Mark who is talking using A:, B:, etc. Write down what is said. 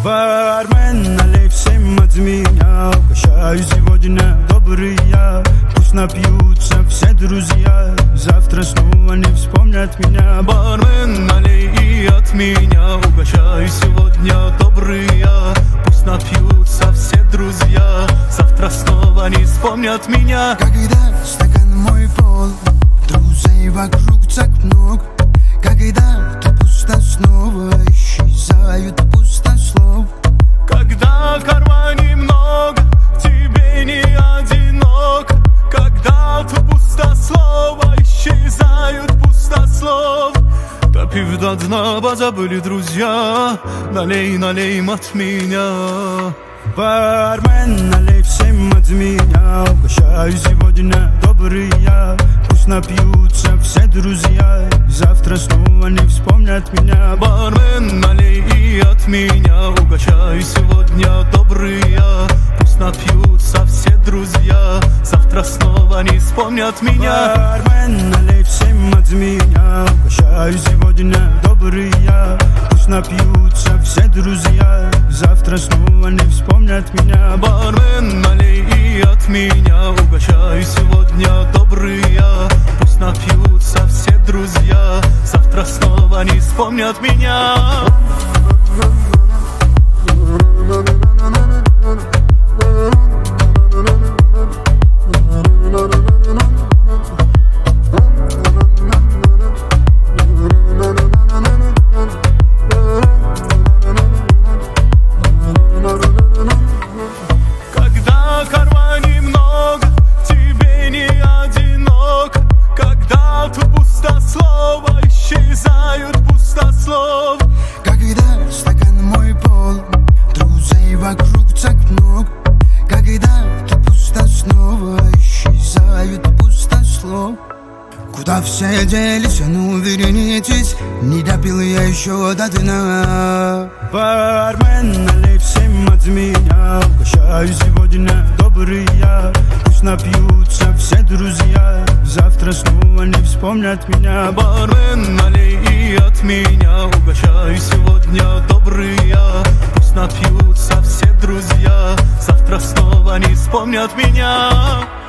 A: Бармен, налей всем от меня. Угощаю сегодня добрый я. Пусть напьются все друзья, завтра снова не вспомнят меня.
B: Бармен, налей и от меня. Угощаю сегодня добрый я. Пусть напьются все друзья, завтра снова не вспомнят меня.
C: Когда стакан мой полон, друзей вокруг так много. Когда ты пусто, снова исчезают пустослов.
B: Когда в кармане много, тебе не одиноко. Когда тут пустослово, исчезают пустослов. Допив до дна, позабыли друзья. Налей, налей им от меня.
A: Бармен, налей всем от меня. Угощаю сегодня добрый я. Пусть напьются все друзья, завтра снова не вспомнят меня.
B: Бармен, налей и от меня. Угощаю сегодня добрый я. Пусть напьются все друзья, завтра снова не вспомнят меня.
A: Бармен, налей всем от меня. Угощаю сегодня добрый я. Пусть напьются все друзья, завтра снова не вспомнят меня.
B: Бармен, налей и от меня. Угощаю сегодня добрый я. Пусть напьются все друзья, завтра снова не вспомнят меня. Когда в кармане много, тебе не одиноко. Когда тут пустослово, исчезают пустослов.
C: Когда стакан мой полон, друзей вокруг так много. Когда ты пусто, снова исчезают пустослов. Куда все делись, а ну вернитесь, не допил я еще до дна.
A: Бармен, налей всем от меня. Угощаю сегодня добрый я. Пусть напьются все друзья, завтра снова не вспомнят меня.
B: Бармен, налей и от меня. Угощаю сегодня добрый я. Пусть напьются все друзья, завтра снова не вспомнят меня.